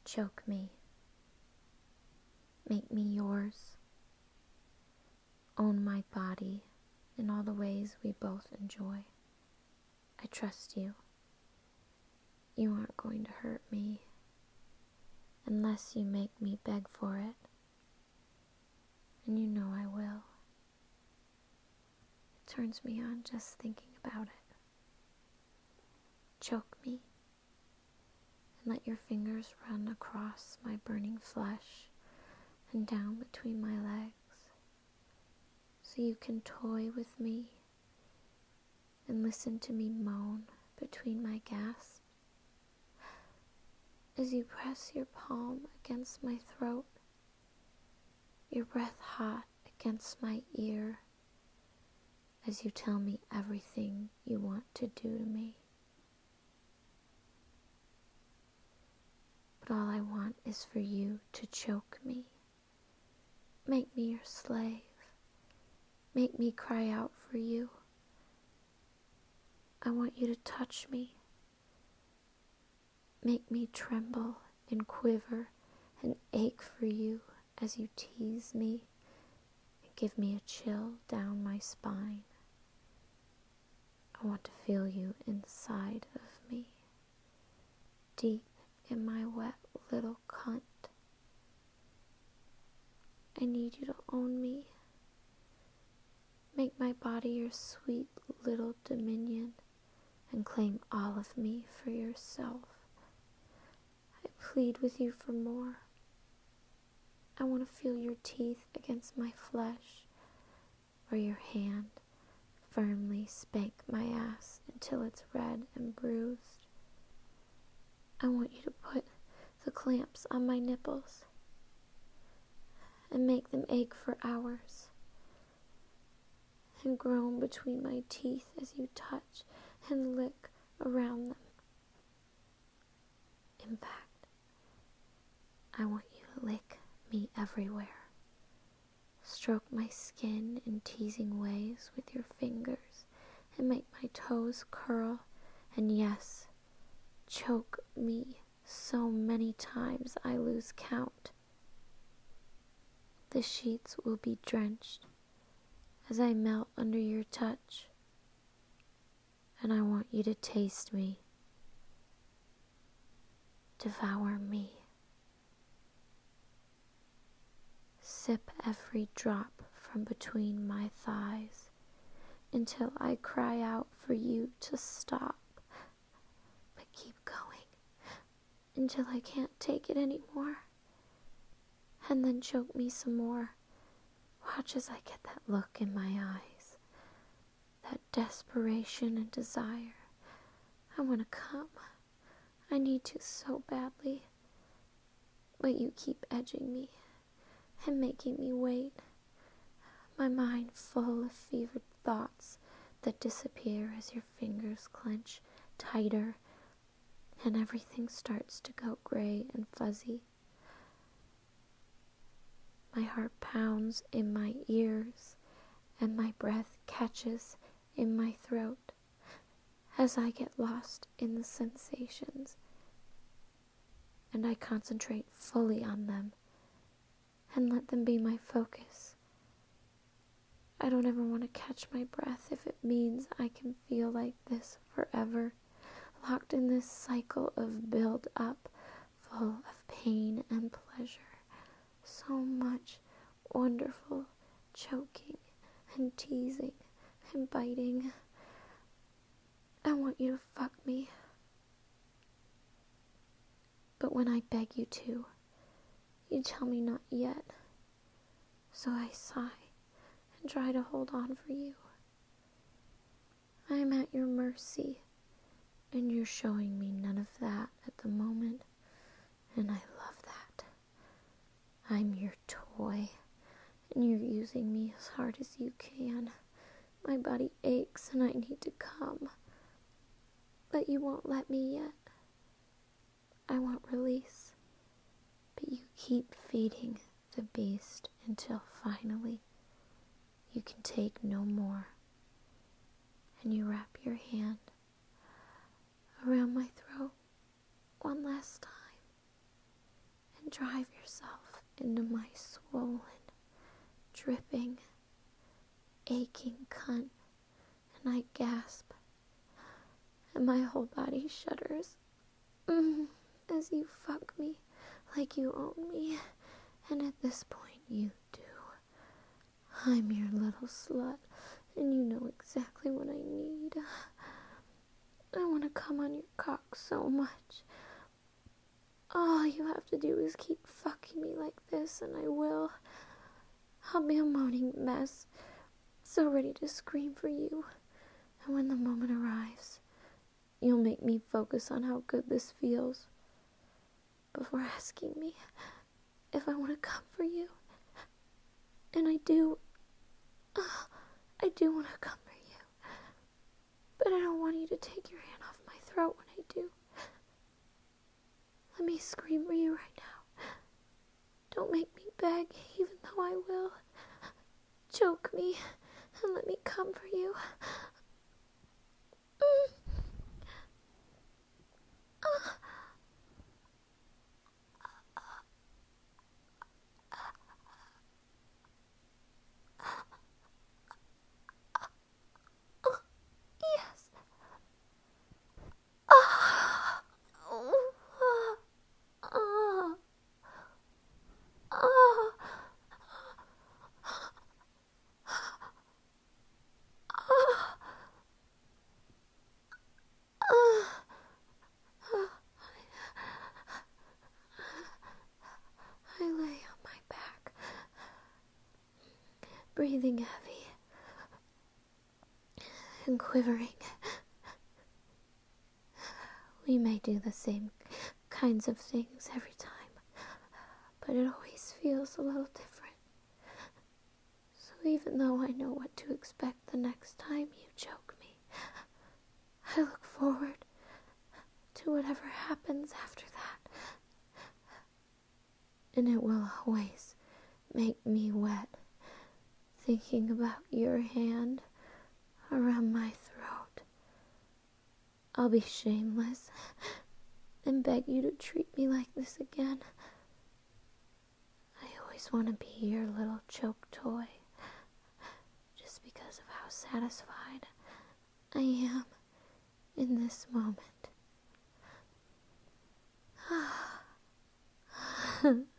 Choke me. Make me yours. Own my body in all the ways we both enjoy. I trust you. You aren't going to hurt me unless you make me beg for it. And you know I will. It turns me on just thinking about it. Choke me and let your fingers run across my burning flesh and down between my legs so you can toy with me and listen to me moan between my gasps as you press your palm against my throat, your breath hot against my ear as you tell me everything you want to do to me. But all I want is for you to choke me. Make me your slave. Make me cry out for you. I want you to touch me. Make me tremble and quiver and ache for you as you tease me and give me a chill down my spine. I want to feel you inside of me, deep in my wet little cunt. I need you to own me. Make my body your sweet little dominion and claim all of me for yourself. I plead with you for more. I want to feel your teeth against my flesh or your hand firmly spank my ass until it's red and bruised. I want you to put the clamps on my nipples and make them ache for hours and groan between my teeth as you touch and lick around them. In fact, I want you to lick me everywhere. Stroke my skin in teasing ways with your fingers and make my toes curl, and yes, choke me so many times I lose count. The sheets will be drenched as I melt under your touch, and I want you to taste me, devour me. Sip every drop from between my thighs until I cry out for you to stop. But keep going until I can't take it anymore. And then choke me some more. Watch as I get that look in my eyes, that desperation and desire. I want to come. I need to so badly. But you keep edging me and making me wait, my mind full of fevered thoughts that disappear as your fingers clench tighter and everything starts to go gray and fuzzy. My heart pounds in my ears and my breath catches in my throat as I get lost in the sensations and I concentrate fully on them and let them be my focus. I don't ever want to catch my breath if it means I can feel like this forever, locked in this cycle of build-up, full of pain and pleasure. So much wonderful choking and teasing and biting. I want you to fuck me. But when I beg you to, you tell me not yet. So I sigh and try to hold on for you. I am at your mercy, and you're showing me none of that at the moment, and I love that. I'm your toy, and you're using me as hard as you can. My body aches and I need to come, but you won't let me yet. I want release, but you keep feeding the beast until finally you can take no more, and you wrap your hand around my throat one last time drive yourself into my swollen, dripping, aching cunt, and I gasp, and my whole body shudders as you fuck me like you own me, and at this point you do. I'm your little slut, and you know exactly what I need. I want to come on your cock so much. All you have to do is keep fucking me like this, and I will. I'll be a moaning mess, so ready to scream for you. And when the moment arrives, you'll make me focus on how good this feels before asking me if I want to come for you. And I do want to come for you. But I don't want you to take your hand off my throat when I do. Let me scream for you right now. Don't make me beg, even though I will. Choke me and let me come for you. Yes. I lay on my back, breathing heavy and quivering. We may do the same kinds of things every time, but it always feels a little different. So even though I know what to expect the next time you choke me, I look forward to whatever happens after that. And it will always make me wet, thinking about your hand around my throat. I'll be shameless and beg you to treat me like this again. I always want to be your little choke toy, just because of how satisfied I am in this moment.